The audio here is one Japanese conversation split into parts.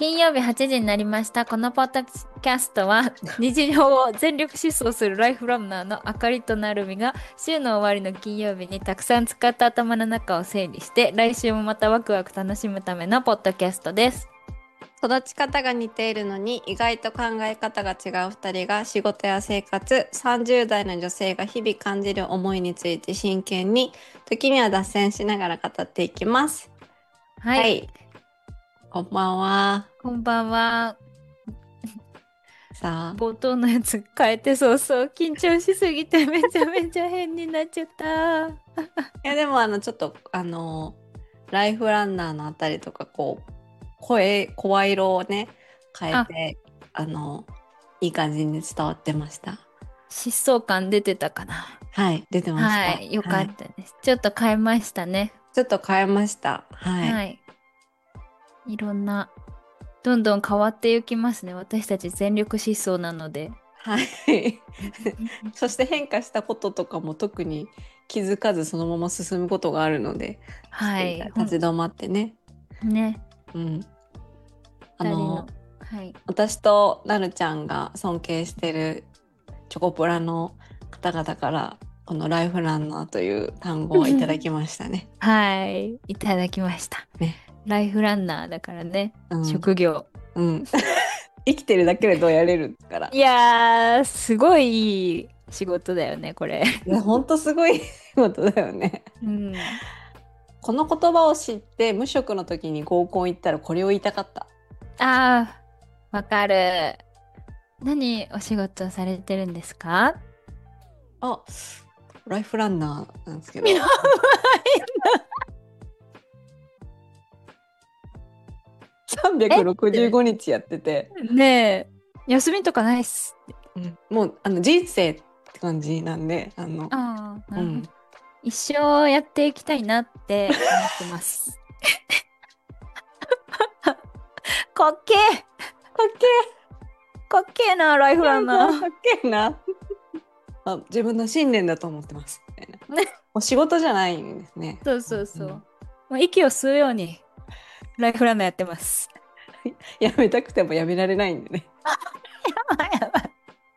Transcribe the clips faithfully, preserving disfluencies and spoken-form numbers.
金曜日はちじになりました。このポッドキャストは日常を全力疾走するライフランナーのあかりとなるみが週の終わりの金曜日にたくさん使った頭の中を整理して来週もまたワクワク楽しむためのポッドキャストです。 育ち方が似ているのに意外と考え方が違うふたりが仕事や生活、さんじゅう代の女性が日々感じる思いについて真剣に、時には脱線しながら語っていきます。 はい。 はい、こんばんは。 こんばんは。 さあ、 冒頭のやつ変えて早々緊張しすぎてめちゃめちゃ変になっちゃった。 いやでもあのちょっとあのライフランナーのあたりとかこう声声色をね変えあ、 てあのいい感じに伝わってました。 疾走感出てたかな。 はい、出てました。 はい。よかはい、 ったです。ちょっと変えましたね。 ちょっと変えました。はい。 はい。いろんなどんどん変わっていきますね。私たち全力疾走なので。 はい。そして変化したこととかも特に気づかずそのまま進むことがあるので、ちょっと一回はい。ほん、 立ち止まってね。 ね。 うん。あ二人の。 の、 はい。 私となるちゃんが尊敬してるチョコプラの方々からこのライフランナーという単語をいただきましたね。 はい。いただきました。 ね。 ライフランナーだからね。 うん。 職業。 うん。生きてるだけでどうやれるから。 いやー、すごいいい仕事だよね、これ。 いや、ほんとすごいことだよね。 うん。 この言葉を知って無職の時に合コン行ったらこれを言いたかった。 あー、わかる。何お仕事されてるんですか？ あ、ライフランナーなんですけやばど、 いえっさんびゃくろくじゅうごて。 にちやってて、 ねえ、休みとかないっすって。 うん、もうあの人生って感じなんで、あの、 ああ、なうん、 るほど。一生やっていきたいなって思ってます。かっけー。 かっけかっけーな、ライフランナー、かっけーな。あ、自分の信念だと思ってます。みたいな。 ー。ね。 もう仕事じゃないんですね。 そうそうそう。 うん、 もう息を吸うように、ライフランナーやってます。 やめたくてもやめられないんでね。 やばいやばい。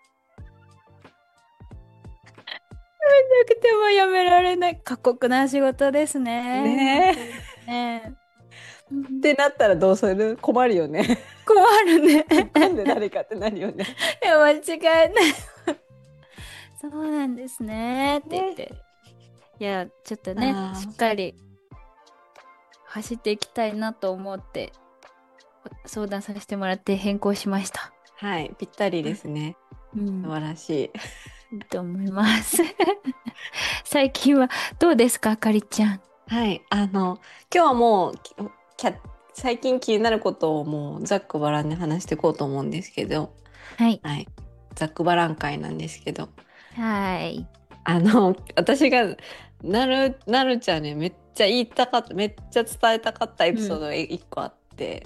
なくてもやめられない。過酷な仕事ですね。本ねえ。 当にね。うっん。 てなったらどうする？困るよね。 困るね。 突っ込んで誰かってなるよね。 いや、間違いない。そうなんですね。って言っね。 て。いや、ちょっとね、しっあかり走っていきたいなと思って相談させてもらって変更しました。 あ、はい、ぴったりですね。 うん、 素晴らしい。 いいと思います。最近はどうですか、あかりちゃん。 はい、あの、今日はもう、きキャ最近気になることをもうざっくばらんに話していこうと思うんですけど、 はい。 はい、ざっくばらん会なんですけど、 はい。 あの、私がなる、なるちゃんにめっちゃ言いたかった、めっちゃ伝えたかったエピソーうん。 ドが一個あって、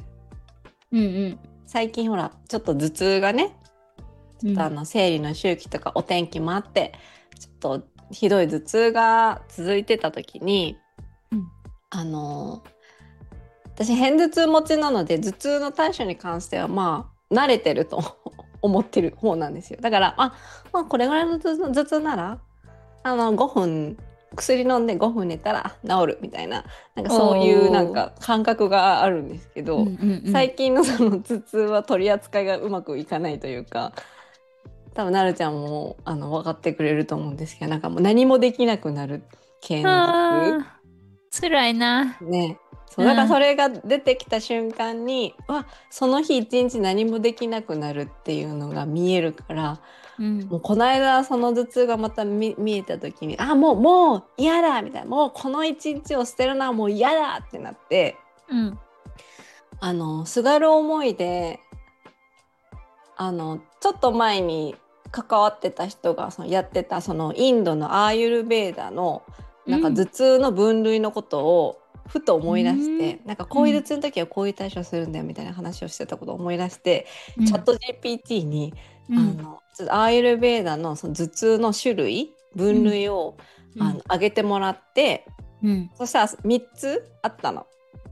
うんうん最近ほら、ちょっと頭痛がね、ちょっとあうん。 の生理の周期とかお天気もあって、ちょっとひどい頭痛が続いてた時に、 うん。 あの私偏頭痛持ちなので頭痛の対処に関してはまあ慣れてると思ってる方なんですよ。だからあ、まあ、これぐらいの頭痛頭痛ならあのごふん薬飲んでごふん寝たら治るみたいな、なんかそういうなんおー。 か感覚があるんですけど、 うんうんうん。 最近のその頭痛は取り扱いがうまくいかないというか、多分なるちゃんもあの分かってくれると思うんですけど、なんかもう何もできなくなる系の頭痛あー、辛いな。 ね。そうだからそうん。 れが出てきた瞬間にわその日一日何もできなくなるっていうのが見えるから、 うん。 もうこの間その頭痛がまた見、見えた時にあもうもう嫌だみたいな、もうこの一日を捨てるのはもう嫌だってなって、 うん。 あのすがる思いであのちょっと前に関わってた人がそのやってたそのインドのアーユルベーダのなんかうん。 頭痛の分類のことをふとう思い出しん。 て、なんかこういう頭うん。 痛の時はこういう対処するんだよみたいな話をしてたことを思い出して、 うん。 チャット ジーピーティー にうん。 あのちょっとアーユルベーダのその頭痛の種類分うん。 類をうん。 あの上げてもらって、 うん。 そしたらみっつあったの。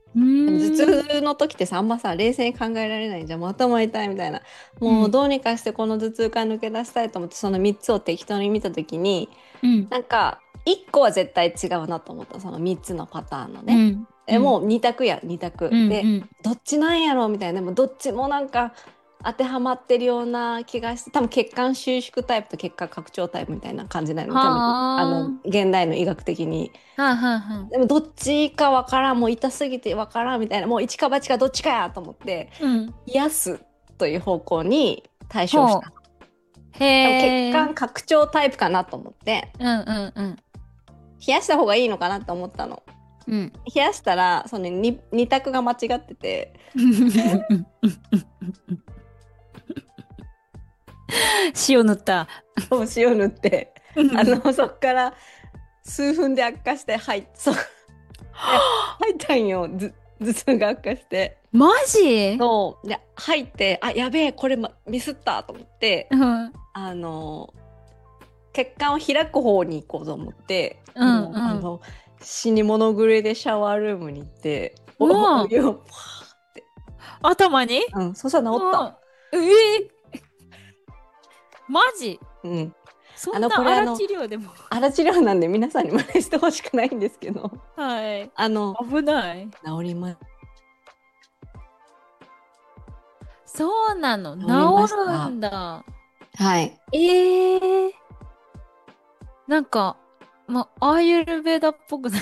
うーでもん。 頭痛の時ってさ、あんまさ、冷静に考えられないじゃん。もう頭痛いみたいな。もううん。 どうにかしてこの頭痛から抜け出したいと思って、そのみっつを適当に見た時に、 うん。 なんか、いっこは絶対違うなと思った。そのみっつのパターンのね。 うん。うえ、 ん。 もうに択や、にう択。で、 ん。 どっちなんやろみたいな。でもどっちもなんか当てはまってるような気がして、多分血管収縮タイプと血管拡張タイプみたいな感じなの。多分、あの、 は現代の医学的に。 あ。はあはあはあ。 でもどっちかわからん、もう痛すぎてわからんみたいな、もう一か八かどっちかやと思って、 うん。 癒すという方向に対処しほう。 た。多分血へえ。 管拡張タイプかなと思って、 うんうんうん。 冷やした方がいいのかなと思ったの。 うん。 冷やしたら、その に, 二択が間違ってて、 塩塗った。 お塩塗って、あうんの、そっから数分で悪化して、はい、そう、で入ったんよ、ず頭痛が悪化して。 マジ？ そう、で、入って、あ、やべえ、これ、ま、ミスったと思って、 うん。うんあの、血管を開く方に行こうと思って、 うもう、あん。 の、死に物狂いでシャワールームに行って、お、 うわ、 お湯を、パーって、 頭に？ うん、そしたら治った。 うわ、えー、マジ？ うん。 そあの、こんな荒れあの、 治療でも。 荒治療なんで皆さんに真似してほしくないんですけど、 はい。 あの、 危ない。 治りま、 そうなの。 治りまし治るた。 んだ。 はい。 ええー、なんか、ま、アーユルヴェーダっぽくない？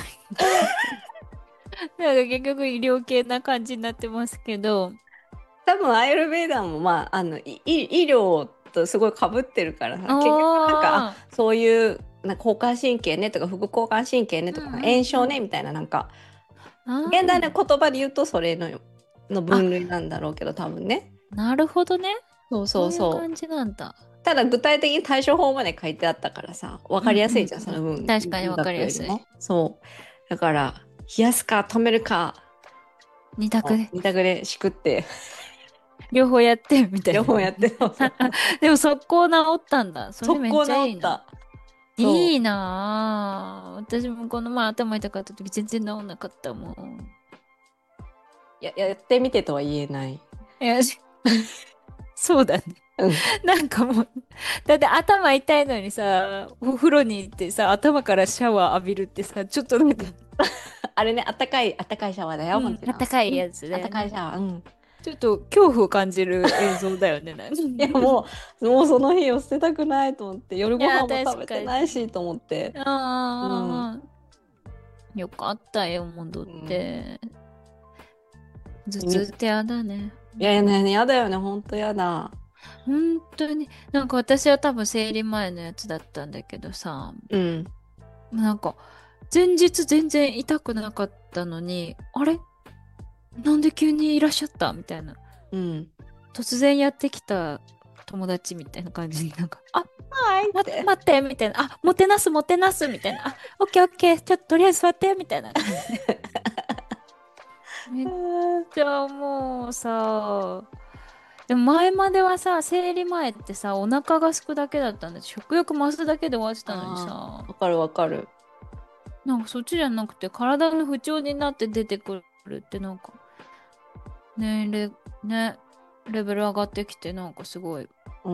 なんか結局医療系な感じになってますけど。 多分アイルベーダーもまああのい医医療とすごい被ってるからさ、結局なんかあああ。 そういうな交感神経ねとか副交感神経ねとかうんうん炎症うん。 ねみたいな、なんかあ現代のあ。 言葉で言うとそれののあ、 分類なんだろうけど多分ね。 なるほどね。 そうそそういううそう。 感じなんだ。 ただ具体的に対処法まで書いてあったからさ、分うんかりやすいじゃん、そうんうん。 の分医確かにわかりやすい。 学よりも。そうだから冷やすか止めるか二択で。 二択でしくって両方やってみたいな。 両方やってそうそうでも速攻治ったんだ。それめっ速攻治ちゃいいな。 った。そういいなぁ。私もこの前頭痛かった時全然治んなかったもん。 や、やってみてとは言えない。 いや、しそうだね。 うん。 なんかもう、だって頭痛いのにさ、お風呂に行ってさ、頭からシャワー浴びるってさ、ちょっとなんか、 あれね、あったかい、あったかいシャワーだよ、 うん、 もちろん。 あったかいうん。 やつあっただよね。 かいシャワー。うん。 ちょっと恐怖を感じる映像だよね。なんかいや、もう、もうその日を捨てたくないと思って、夜いや、 ご飯も食べて確かに。 ないしと思って。うん。 ああ、よかったよ、戻っうん。 て。頭痛みってやだね。 いやいやね、やだよね、ほんとやだ。 本当に、なんか私は多分生理前のやつだったんだけどさ、 うん。 なんか前日全然痛くなかったのに、あれなんで急にいらっしゃったみたいな。 うん。 突然やってきた友達みたいな感じになんか、あ、ま、 はいって。 待って、みたいな。あ、もてなす、もてなす、みたいな。あ、オッケーオッケー。ちょっととりあえず座って、みたいな感じで。めっちゃもうさ、でも前まではさ、生理前ってさ、お腹が空くだけだったんだ。食欲増すだけで終わってたのにあさ、 あ、わかるわかる。 なんかそっちじゃなくて体の不調になって出てくるってなんか、年齢、ね、レベル上がってきてなんかすごいうん。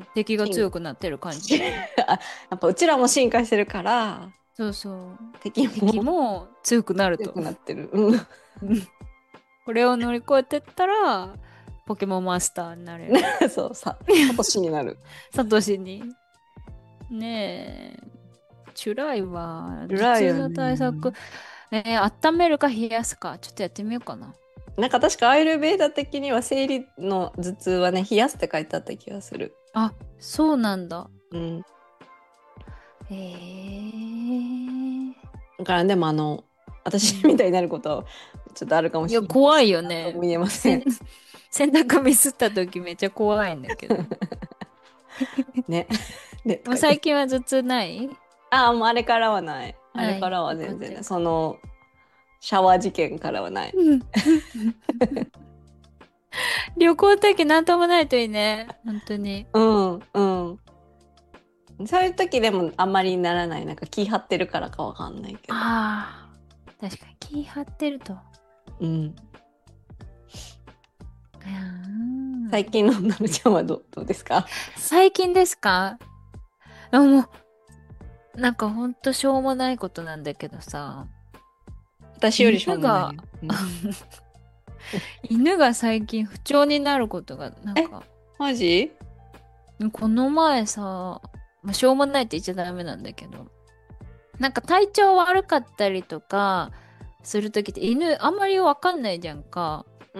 敵が進強くなってる感じで。 あ、やっぱうちらも進化してるから、 そうそう。 敵敵もも強くなると。 強くなってる。うん。 うんこれを乗り越えてったら、ポケモンマスターになれる。 そうさ、サトシになる。 サトシに。ねえ。チュライは、頭辛いよ痛の対策、 ね。 えー、温めるか冷やすか。ちょっとやってみようかな。 なんか確かアイルベーダ的には生理の頭痛はね、冷やすって書いてあった気がする。 あ、そうなんだ。 うん。 へえ。 だからでもあの、私みたいになることはちょっとあるかもいや、 しれない。 怖いよね。 なんとも言えませせんん。 洗濯ミスった時めっちゃ怖いんだけど。 ね。ね、ともうか言って。 最近は頭痛ない？ ああ、もうあれからはない。あれない。 からはよかっ全然ない。 たよかった。 その、シャワー事件からはない。 うん旅行の時なんともないといいね。本当に。 うん、うん。そういう時でもあんまりならない。なんか気張ってるからかわかんないけど。 ああ、確かに気張ってると。 うん。 いやー最近のなるちゃんはどどうですか？ 最近ですか？あ、もう、なんかほんとしょうもないことなんだけどさ、 私よりしょう犬が、 もないよ。うん、 犬が最近不調になることが、なんえ、 か、 マジ？ この前さ、まあ、しょうもないって言っちゃダメなんだけど、なんか体調悪かったりとかするときって犬あんまりわかんないじゃんか。 うん。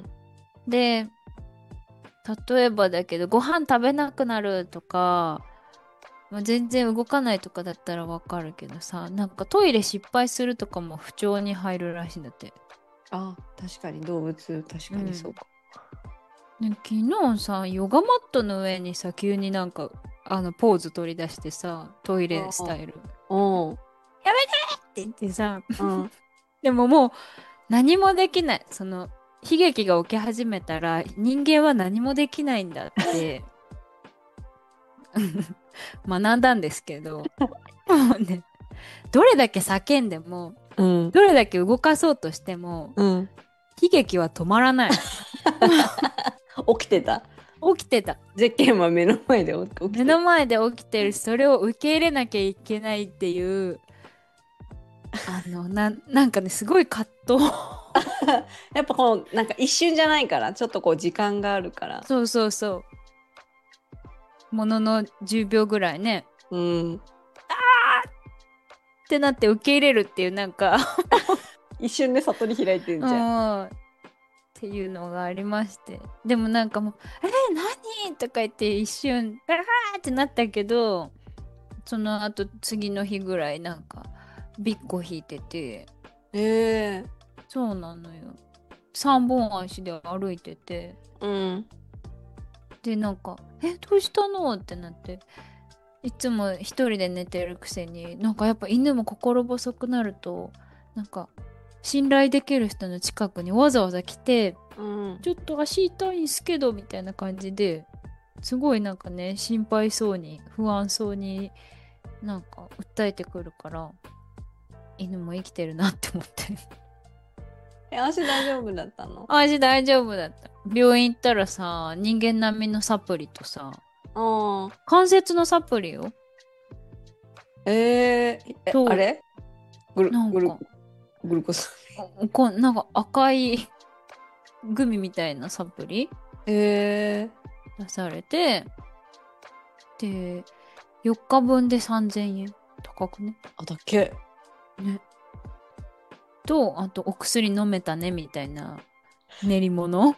で、例えばだけど、ご飯食べなくなるとか、まあ、全然動かないとかだったらわかるけどさ、なんかトイレ失敗するとかも不調に入るらしいんだって。 あ、確かに動物、確うん。 かにそうか。 ね、昨日さ、ヨガマットの上にさ、急になんか、あの、ポーズ取り出してさ、トイレスタイル。 うん。うん。 やめてって言ってさ、 うん。 でももう何もできない。その、悲劇が起き始めたら人間は何もできないんだって学んだんですけど、もうね、どれだけ叫んでも、 うん。 どれだけ動かそうとしても、 うん。 悲劇は止まらない。 起きてた。 起きてた。 絶景は目の前で起き目てた。 の前で起きてるし、それを受け入れなきゃいけないっていう、あの、な、なんかね、すごい葛藤。 やっぱこうなんか一瞬じゃないからちょっとこう時間があるから。 そうそうそう。もののじゅうびょうぐらいね。 うん。 ってなって受け入れるっていうなんか一瞬で悟り開いてんうじゃん。 ん、っていうのがありまして。でもなんかもう、えー、何とか言って一瞬、あーってなったけど、その後次の日ぐらいなんか、ビッコ引いてて、 ええ。 そうなのよ。三本足で歩いてて、 うん。 で、なんか、え、どうしたのってなって、いつも一人で寝てるくせに、なんかやっぱ犬も心細くなると、なんか、信頼できる人の近くにわざわざ来て、 うん。 ちょっと足痛いんすけど、みたいな感じで、すごいなんかね、心配そうに、不安そうになんか訴えてくるから、犬も生きてるなって思って。 え、足大丈夫だったの？ 味大丈夫だった。病院行ったらさ、人間並みのサプリとさ、 ああ。 関節のサプリよ。 えー、え、あと、 れグル、グル、 なんか、 グルコス。 こなんか赤いグミみたいなサプリえー、 出されて、で、よっかぶんでさんぜんえん。高くね。 あ、だっけ。 ね。と、あとお薬飲めたねみたいな練り物。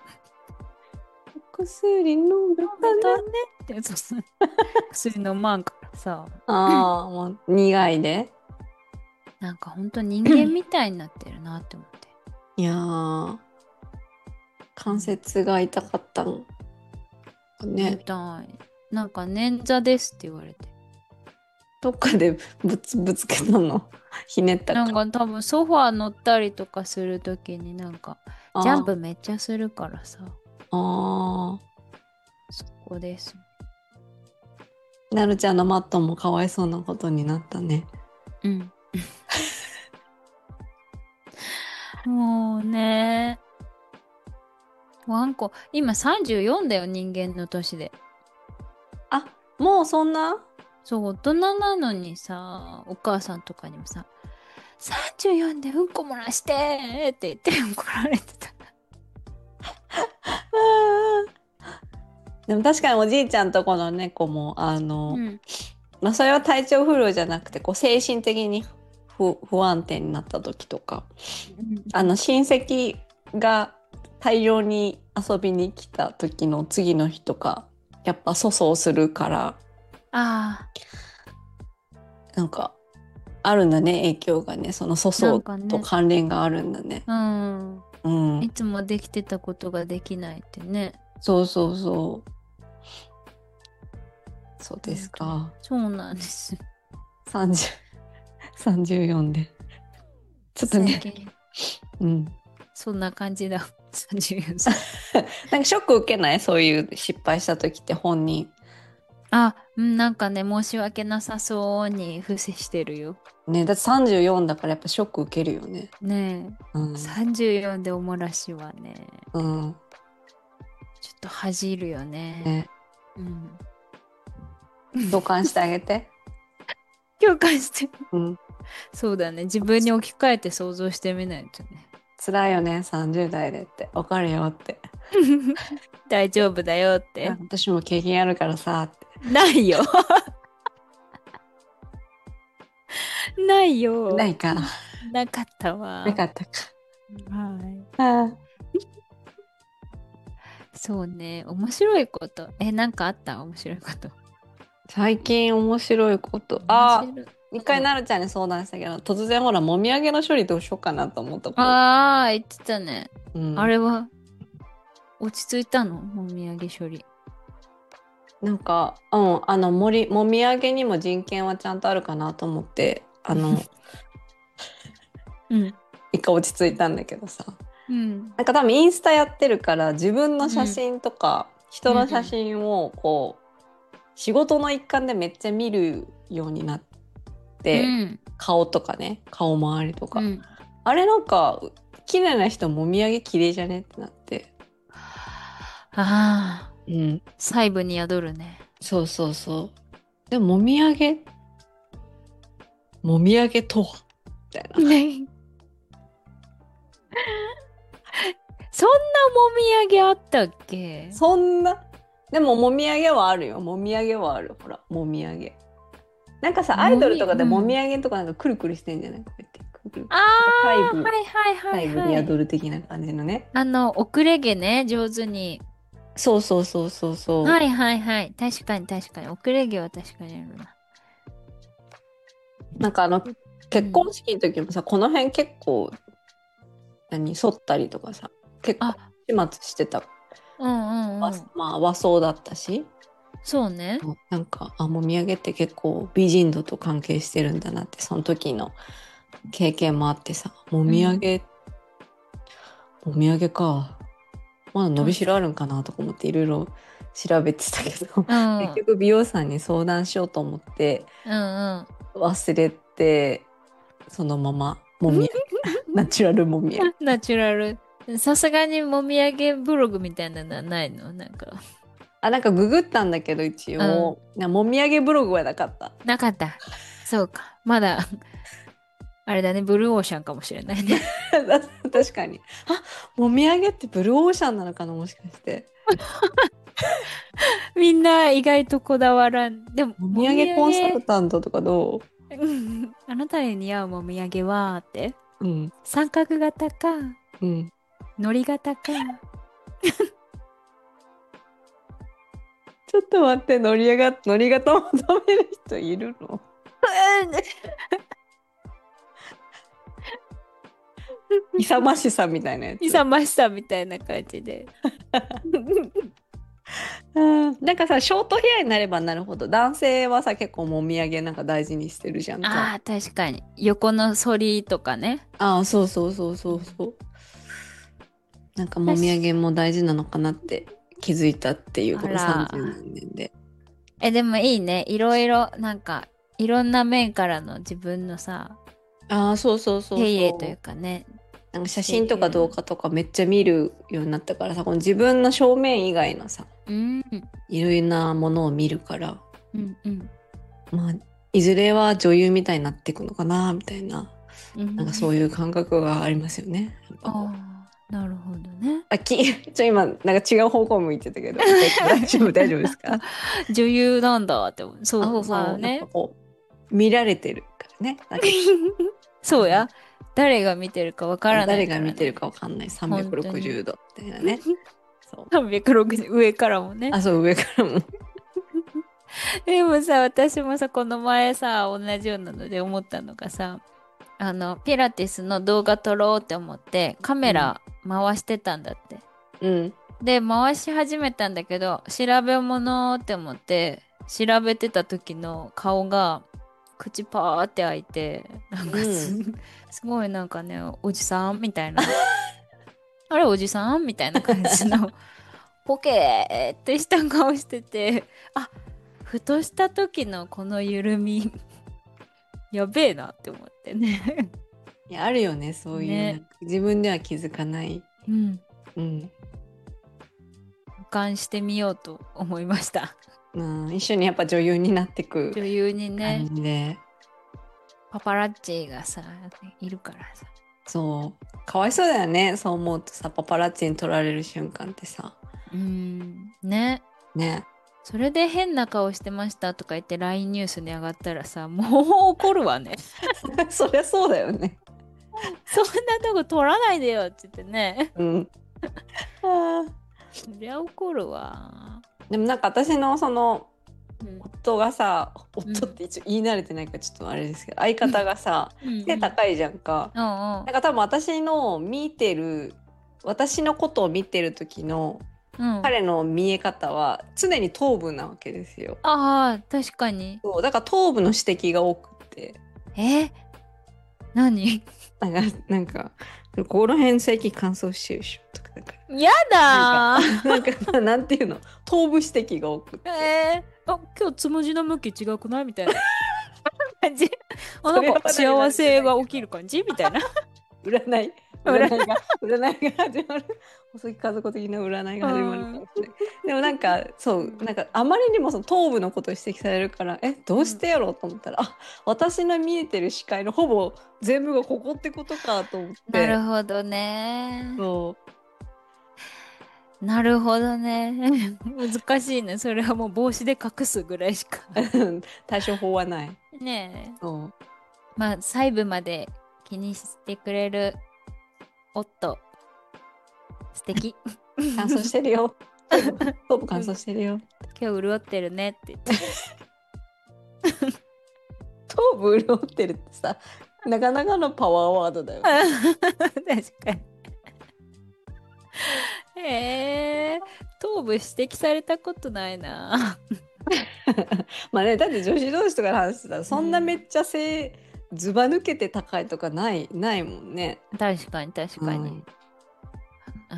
薬飲んで飲めたねってそうそう薬飲まんからさ。 ああ、もう苦いで。 なんかほんと人間みたいになってるなって思って。 いやー、関うん節が痛かったのかみね。 たい。なんか捻挫ですって言われて。 どっかでぶつ、ぶつけたの？ひねったなんか。 か多分ソファー乗ったりとかするときになんかジャンあプめっちゃするからさ。 あ、ああ。 そこです。 なるちゃんのマットもかわいそうなことになったね。 うん。もうね。ワンコ、今さんじゅうよんだよ、人間の年で。 あ、もうそんな？ そう、大人なのにさ、お母さんとかにもさ、さんじゅうよんでうんこ漏らしてって言って怒られてた。 でも確かにおじいちゃんとこの猫もあの、 うん。 まあ、それは体調不良じゃなくてこう精神的に不、不安定になった時とかあの親戚が大量に遊びに来た時の次の日とかやっぱ粗相するからあなんかあるんだね影響がねその粗あ、な相んかね、 と関連があるんだね。 うん。 うん、 いつもできてたことができないってね。 そうそうそうそうです本当に。 か。 そうなんです。 さんじゅう、さんじゅうよんでちょっとね、 最近、 うん、 そんな感じだ。さんじゅうよんさい。 なんかショック受けないそういう失敗した時って本人。 あ、 うん、なんかね、申し訳なさそうに伏せしてるよ。 ね、だってさんじゅうよんだからやっぱショック受けるよね。 ねえ、 うん。 さんじゅうよんでおもらしはね、 うん。 ちょっと恥じるよね。 ね。 うん。 共感してあげて。 共感して。 うん。 そうだね。自分に置き換えて想像してみないとね。 辛いよね、さんじゅう代でって。わかるよって。 大丈夫だよっあ、 て。 私も経験あるからさ、って。 ないよ。ないよ。 ないか。 なかったわ。 なかったか。 はい。 ああ、 そうね。面白いこと。え、なんかあった面白いこと。 最近面白いこと。ああ、 面白い。 一回なるちゃんに相談したけど、突然ほら、もみあげの処理どうしようかなと思ったこと。 ああー、言ってたね。 うん。 あれは落ち着いたのもみあげ処理。 なんか、うん、あの、森、もみあげにも人権はちゃんとあるかなと思って、あの、 うん。 一回落ち着いたんだけどさ。 うん。 なんか多分インスタやってるから自分の写うん。 真とかう人の写ん。 真をこう仕事の一環でめっちゃ見るようになっうて、 ん。 顔とかね、顔周りとか。 うん。 あれなんか綺麗な人もみあげ綺麗じゃねってなって。 ああ、 うん。 細部に宿るね。 そうそうそう。でももみあげ、もみあげとはみたいな。 ね。そんなもみあげあったっけ？ そんな、でももみあげはあるよ。もみあげはある。ほら、もみあげ。なんかさ、アイもみ、 ドルとかでもみうん。 あげとかなんかくるくるしてんじゃないこうやって。くるくる。 ああ、 細部、 はいはいはい細部にはい。 宿る的な感じのね。 あの、遅れ毛ね、上手に。 そうそうそうそうそはいはいはい。確かに確かに。遅れ毛は確かにあるな。 う。なんかあの、結婚うん。 式の時もさ、この辺結構、何、剃ったりとかさ、結構あ、 始末してた。 うんうんわうん。 まあ和装だったし、 そうね。 なんか、あ、もみあげって結構美人度と関係してるんだなって、その時の経験もあってさ、もうん。 みあげ、もみあげか。まだ伸び確かしろあるんかなとか思っていろいろ調べてたけど、 うん。うん結局美容師さんに相談しようと思ってうん忘れて、そのままもみあげ、ナチュラルもみあげ。 ナチュラル。さすがにもみあげブログみたいなのはないのなんか。 あ、なんかググったんだけど一うん。 応、なもみあげブログはなかった。 なかった。そうか。まだ、あれだね、ブルーオーシャンかもしれないね。 確かに。あ、もみあげってブルーオーシャンなのかなもしかして。 みんな意外とこだわらん。でも、 もみあげもみあコンサルげ、 タントとかどうんあなたに似合うもみあげはって。 う？うん。 三角型か、 うん。 のり型か。 ちょっと待って、乗り上が、乗り型求める人いるの？勇ましさみたいなやつ。 勇ましさみたいな感じで。 うん、なんかさ、ショートヘアになればなるほど、男性はさ、結構もみあげなんか大事にしてるじゃんか。 ああ、確かに。横の反りとかね。 ああ、そうそうそうそうそう。なんかもみあげ確も大事なのかなって気づいたっていうこのあさんじゅうら。 何年で。 え、でもいいね。いろいろ、なんか、いろんな面からの自分のさ、 ああ、そうそうそう手入れというそう。 かね、 なんか写って真とか動いう。 画とかめっちゃ見るようになったからさ、この自分の正面以外のさ、 うん、 いろいろなものを見るから、 うん、うん。 まあ、いずれは女優みたいになっていくのかな、みたいな、 うん、 なんかそういう感覚がありますよね。やっぱこう。 ああ、なるほどね。 あ、き、ちょ、今、なんか違う方向向いてたけど、大大丈夫、大丈夫ですか？ 女優なんだって思う。そあ、そう、 うそう、やっぱまあね。 こう、見られてるからね。なんか、 そうや。誰が見てるかわからな誰いからね。 が見てるかわかんない。 本当さんびゃくろくじゅうに。 どみたいなね。そう。 さんびゃくろくじゅう上からもね。 あ、そう、上からも。 でもさ、私もさ、この前さ、同じようなので思ったのがさ、あの、ピラティスの動画撮ろうって思って、カうん。 メラ回してたんだって。 うん。 で、回し始めたんだけど、調べ物って思って、調べてた時の顔が、口パーって開いて、なんかうん。 す、すごいなんかね、おじさんみたいな。あれ、おじさんみたいな感じの、ポケーってした顔してて、あ、 ふとした時のこの緩みやべえなって思ってね。 いやあるよね、そういう、 ね。 なんか自分では気づかない。 うん。 うん。 俯瞰してみようと思いました。 うん、一緒にやっぱ女優になってく女優にね、 感じで。 パパラッチがさ、いるからさ。 そう。かわいそうだよね。そう思うとさ、パパラッチに撮られる瞬間ってさ。 うーん。ね。 ね。 それで変な顔してましたとか言って ライン ニュースに上がったらさ、もう怒るわね。 そりゃそうだよね。 そんなとこ取らないでよって言ってね。 うん。あーそりゃ怒るわ。 でもなんか私のそのうん夫がさ、 うん夫って一応言い慣れてないからちょっとあれですけど、相方がさ、 うんうん背高いじゃんか。 うんうんなんか多分私の見てる、私のことを見てる時のうん。 彼の見え方は常に頭部なわけですよ。 ああ、確かに。 そう、だから頭部の指摘が多くって、 え何なんか、なんか、ここら辺最近乾燥してるでしょとか、なんか、 やだなんか、なんか、なんていうの、頭部指摘が多くっー。 て。 えー、あ、今日つむじの向き違くないみたいな感じ。あ、なんかそれはまだ幸せが起きる感じみたいな。 占い、占いが、占いが始まる。細木数子的な占いが始まるかもしれない。でもなんか、そう、なんか、あまりにもその頭部のことを指摘されるから、え、どうしてやろうと思ったら、あ、私の見えてる視界のほぼ全部がここってことかと思っなるて。 ほどね。 そなるほどね。難しいね。それはもう帽子で隠すぐらいしか。 う。対処法はない。 ねえ。 そう。 まあ、細部まで気にしてくれる夫。素敵。 乾燥してるよ。頭部乾燥してるよ。 今日潤ってるねって言って。 頭部潤ってるってさ、なかなかのパワーワードだよ。 確かに。えー、頭部指摘されたことないな。 まあね、だって女子同士とかの話してたらそんなめっちゃ背、ずば抜けて高いとかないないもんね。 確かに確かに。 うんうん、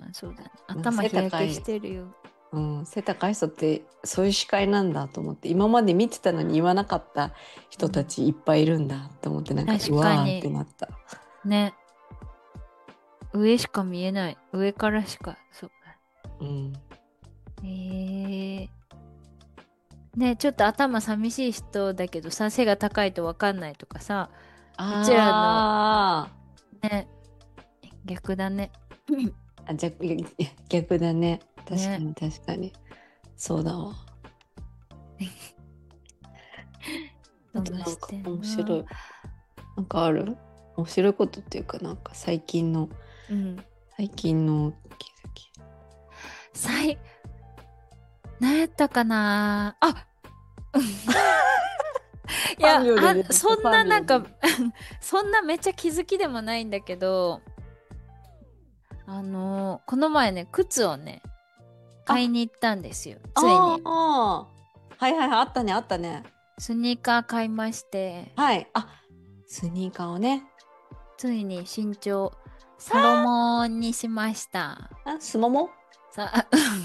そうだね。 なんか頭背高い日焼けしてるよ。 うん、背高い人ってそういう視界なんだと思って、今まで見てたのに言わなかった人たちいっぱいいるんだと思って、なんか確うわーかにってなった。 ね。上しか見えない。上からしか。そううんだ。えー。ね、ちょっと頭寂しい人だけどさ、背が高いとわかんないとかさ、うちらのあね、逆だね。 ーあ、じゃいや逆だね。確かね。 に確かに。そうだわ。あとなんか面白い。なんかある面白いことっていうか、なんか最近の、 うん。 最近の気づき。 さい、何やったかなあいや、 さんびょうで出てきたあ、そんななんかさんびょうでそんなめっちゃ気づきでもないんだけど、あのーこの前ね、靴をね、買いに行ったんですよ。ついに。 ああ、はいはいはい、あったね、あったね。 スニーカー買いまして、 はい。あ、スニーカーをね。 ついに身長、サロモンにしました。 あ、スモモさ、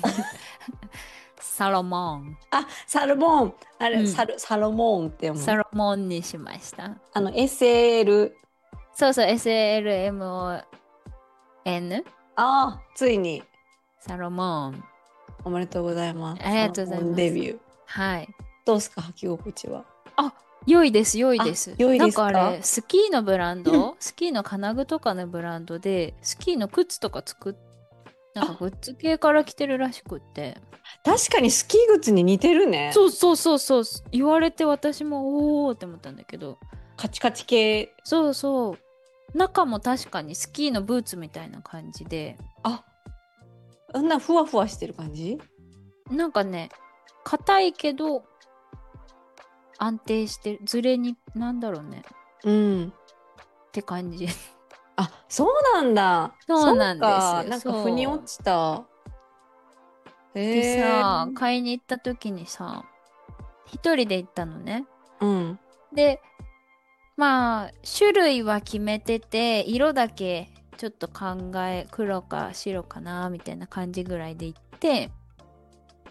サロモン。 あ、サルモン。あれ、 うんサル、サロモンって読む。 サロモンにしました。 あの、エスエル。 そうそう、エスエルエムオーエヌ? ああ、ついに。 サロモン。 おめでとうございます。 ありがとうございますサロモンデビュー。 はい。 どうですか、履き心地は。 あ、良いです、良いです。 あ良いですかなんかあれ、スキーのブランド、スキーの金具とかのブランドで、スキーの靴とか作っ、なんかグッズ系から来てるらしくって。 確かにスキー靴に似てるね。 そうそうそうそう、言われて私もおーって思ったんだけど。 カチカチ系。 そうそう。中も確かにスキーのブーツみたいな感じで、 あ、あんなふわふわしてる感じ。 なんかね、硬いけど安定してる。ずれに、なんだろうね。 うん。 って感じ。 あ、そうなんだ。 そうなんですよそうか、なんか腑に落ちた。へでえ。 さ、買いに行った時にさ、一人で行ったのね。 うん。 で、まあ、種類は決めてて、色だけちょっと考え、黒か白かな、みたいな感じぐらいで行って、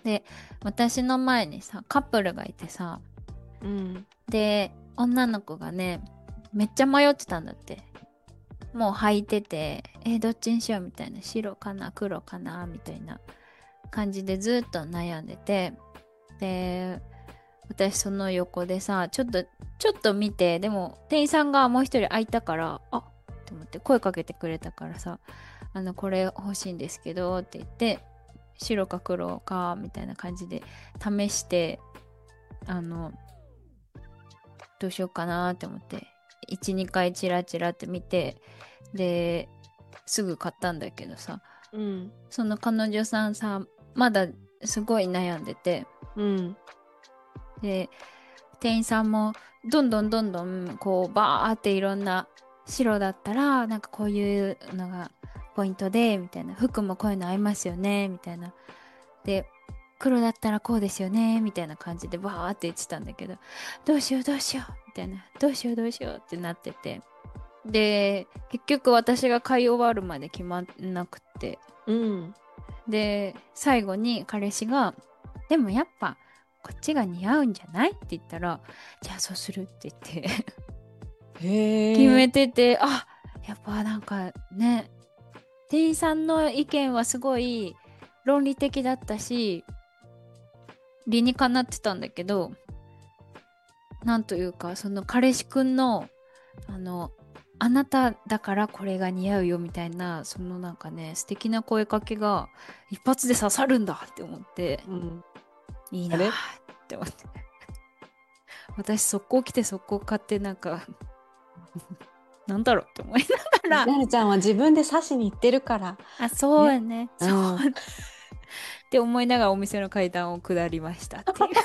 で、私の前にさ、カップルがいてさ、 うんで、女の子がね、めっちゃ迷ってたんだって。もう履いてて、え、どっちにしようみたいな、白かな、黒かな、みたいな感じでずっと悩んでて、で、私その横でさ、ちょっと、ちょっと見て、でも店員さんがもう一人空いたから、あっと思って声かけてくれたからさ、あの、これ欲しいんですけどって言って、白か黒か、みたいな感じで試して、あの、どうしようかなって思って、いち、にかいチラチラって見て、で、すぐ買ったんだけどさ、 うんその彼女さんさ、まだすごい悩んでて、 うんで、店員さんもどんどんどんどんこうバーっていろんな白だったらなんかこういうのがポイントでみたいな服もこういうの合いますよねみたいなで黒だったらこうですよねみたいな感じでバーって言ってたんだけどどうしようどうしようみたいなどうしようどうしようってなっててで結局私が買い終わるまで決まんなくってうんで最後に彼氏がでもやっぱこっちが似合うんじゃないって言ったらじゃあそうするって言って決めへえ。 ててあやっぱなんかね店員さんの意見はすごい論理的だったし理にかなってたんだけどなんというかその彼氏くんのあのあなただからこれが似合うよみたいなそのなんかね素敵な声かけが一発で刺さるんだって思ってうん。 いいなーっあれて思って私速攻来て速攻買ってなんかなんだろうって思いながらなるちゃんは自分で刺しに行ってるから。 あそうやねうそうん。 って思いながらお店の階段を下りましたっていう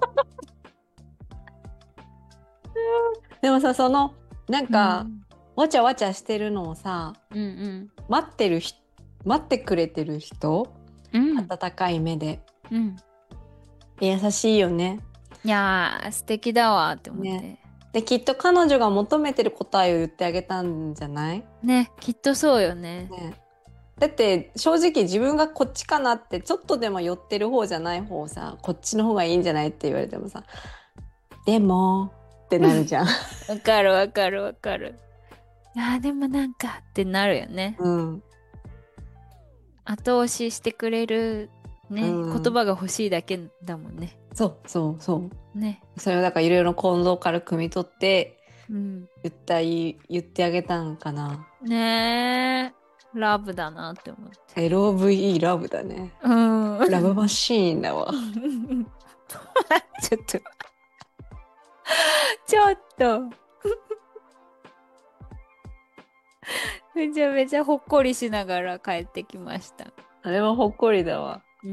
でもさ、その、なんうか、 んわちゃわちゃしてるのをさ、 うん待ってる人、待ってくれてる人、 うんうん温かい目で。 うん優しいよね。 いやー素敵だわって思っね。 てで、きっと彼女が求めてる答えを言ってあげたんじゃない？ ねきっとそうよねね。だって正直自分がこっちかなってちょっとでも寄ってる方じゃない方さ、こっちの方がいいんじゃないって言われてもさ、でもってなるじゃん。 わかるわかるわかるあーでもなんかってなるよねうん。 後押ししてくれるね、 うん。 言葉が欲しいだけだもんね。 そうそうそう。 ね。 それをだからいろいろ近藤から汲み取ってうん。 言ったい言ってあげたんかな。 ねえ。ラブだなって思って。 エルオーブイ ラブだね。 うん。 ラブマシーンだわ。 ちょっと、ちょっと、めちゃめちゃほっこりしながら帰ってきました。 あれはほっこりだわ。 うん。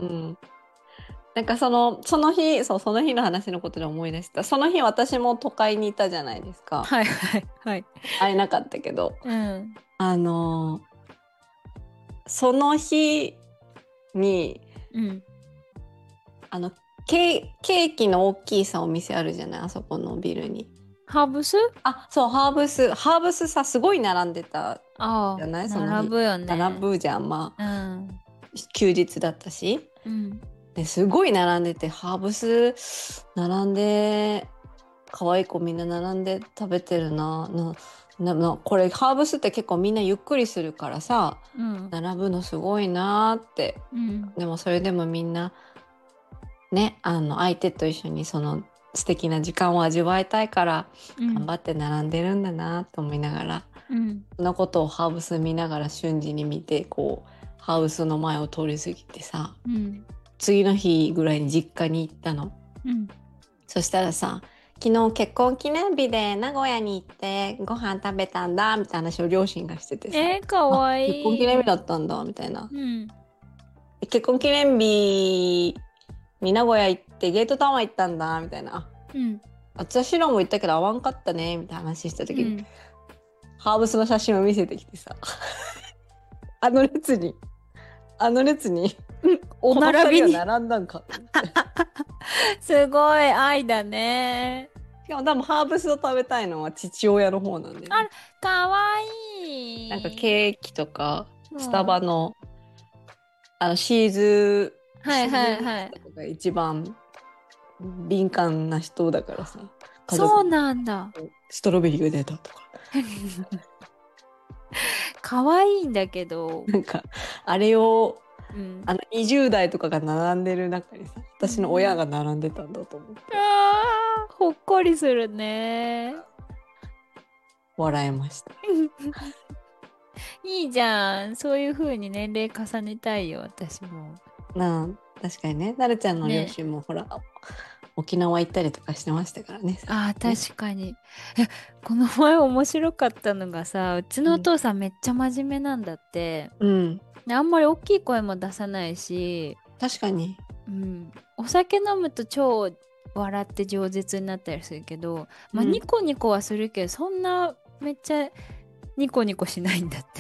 うん。なんかその、その日、そう、その日の話のことで思い出した。その日私も都会にいたじゃないですか。 はいはいはい。 会えなかったけど。 うん。 あのーその日に、 うん。 あの、ケー、ケーキの大きいさ、お店あるじゃない、あそこのビルに。 ハーブスあ、そう、ハーブス、ハーブスさ、すごい並んでたああ、 じゃないその日。 並ぶよね。 並ぶじゃん、まあ。 うん。 休日だったし。 うん。 ですごい並んでて、ハーブス、並んで、可愛い子みんな並んで食べてるな。な、な、な、これ、ハーブスって結構みんなゆっくりするからさ、 うん。 並ぶのすごいなーって。 うん。 でもそれでもみんな、ね、あの相手と一緒にその素敵な時間を味わいたいからうん。 頑張って並んでるんだなと思いながら、 うん。 そのことをハーブス見ながら瞬時に見て、こうハウスの前を通り過ぎてさ、 うん。 次の日ぐらいに実家に行ったの。 うん。 そしたらさ、昨日結婚記念日で名古屋に行ってご飯食べたんだみたいな話を両親がしててさ、 えー、かわあ、 い結婚記念日い。 だったんだみたいな。 うん。 結婚記念日に名古屋行ってゲートタワー行ったんだみたいな。 うん。 私らも言ったけど合わんかったねみたいな話した時に、 うん。 ハーブスの写真を見せてきてさあの列にあの列におこの二人並びには並んだんかって思ってすごい愛だね。 しかも多分ハーブスを食べたいのは父親の方なんで、ね、 あら、かわいい。 なんかケーキとかスタうん。 バのあのシーズはいはい自然はい。 とかが一番敏感な人だからさ、家族にそうなんだ。 ストロベリーが出たとか。 可愛いんだけど、 なんか、あれを、 うん。 あのにじゅう代とかが並んでる中にさ、私の親が並んでたんだと思って、 あー、ほっこりするね。 笑いました。 いいじゃん。そういう風に年齢重ねたいよ、私も。 なあ、確かにね、なるちゃんの両ね。 親もほら、沖縄行ったりとかしてましたからね、最ああ、 近ね。 確かに。え、この前面白かったのがさ、うちのおうん。 父さんめっちゃ真面目なんだって。 うん、 であんまり大きい声も出さないし、 確かに。 うん、お酒飲むと超笑って饒舌になったりするけど、まあ、ニうん。 コニコはするけど、そんなめっちゃニコニコしないんだって。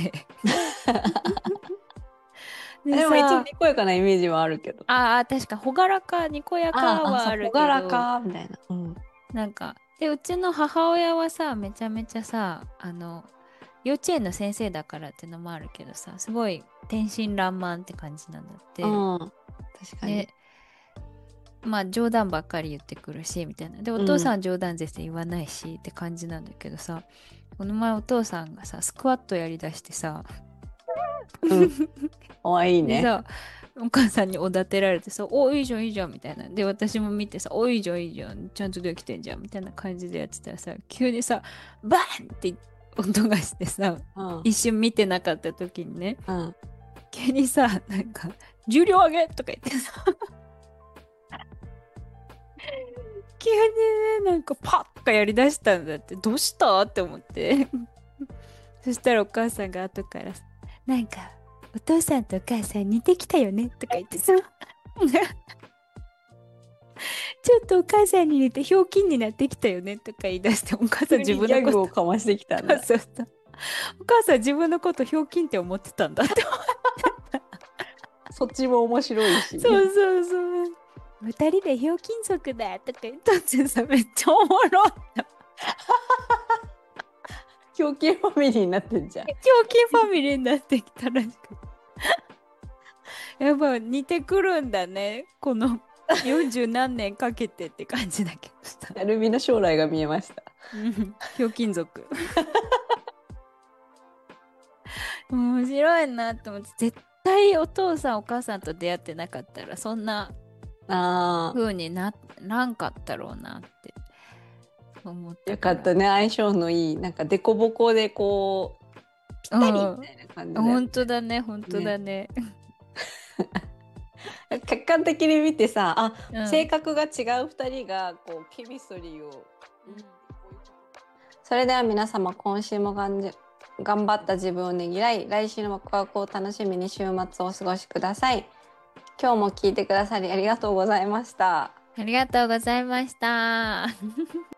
ででも一応さ、 にこやかなイメージはあるけど。 ああ、確か、朗らか、にこやああ、あ、そう、 かはあるほがらけど、 か、みたいな。うん。 なんか、で、うちの母親はさ、めちゃめちゃさ、あの、幼稚園の先生だからってのもあるけどさ、すごい天真爛漫って感じなんだって。 うん。確かに。 で、まあ冗談ばっかり言ってくるし、みたいな。で、おうん。 父さんは冗談絶対言わないしって感じなんだけどさ、この前お父さんがさ、スクワットやりだしてさ、 うん。かわいいね。 でさ、お母さんにおだてられてさ、お、いいじゃん、いいじゃん、みたいな。で、私も見てさ、お、いいじゃん、いいじゃん、ちゃんとできてんじゃん、みたいな感じでやってたらさ、急にさ、バーンって音がしてさ、 うん。 一瞬見てなかった時にね、 うん。 急にさ、なんか、重量上げとか言ってさ、急にね、なんかパッとかやりだしたんだって、どうしたって思って。そしたらお母さんが後から、なんか、お父さんとお母さん似てきたよねとか言ってさ、ちょっとお母さんに似てひょうきんになってきたよねとか言い出して、お母さん急にギャ自分のこと、 グをかましてきたんだ。 そうそうそう。お母さん自分のことひょうきんって思ってたんだって。 そっちも面白いし。 そうそうそう。二人でひょうきん族だとか言ったってさ、めっちゃおもろい。 狂気ファミリーになってんじゃん。 ひょうきんファミリーになってきたらしくて。やっぱ似てくるんだね。このよんじゅう何年かけてって感じだけどさ。 アルミの将来が見えました。 うん、ひょうきん族。面白いなって思って、絶対お父さんお母さんと出会ってなかったら、そんなあ風にならんかったろうなって思っあ、 たから。 よかったね。相性のいい。なんか、デコボコでこう、ぴったりみうん。 たいな感じだよ本当だね、本当ね。 だね。 客観的に見てさ、あ、 うん。 性格が違うふたりが、こう、ケミストリーを。それでは皆様、今週もがんじ頑張った自分をねぎらい、来週のワクワクを楽しみに週末をお過ごしください。今日も聞いてくださりありがとうございました。 ありがとうございました。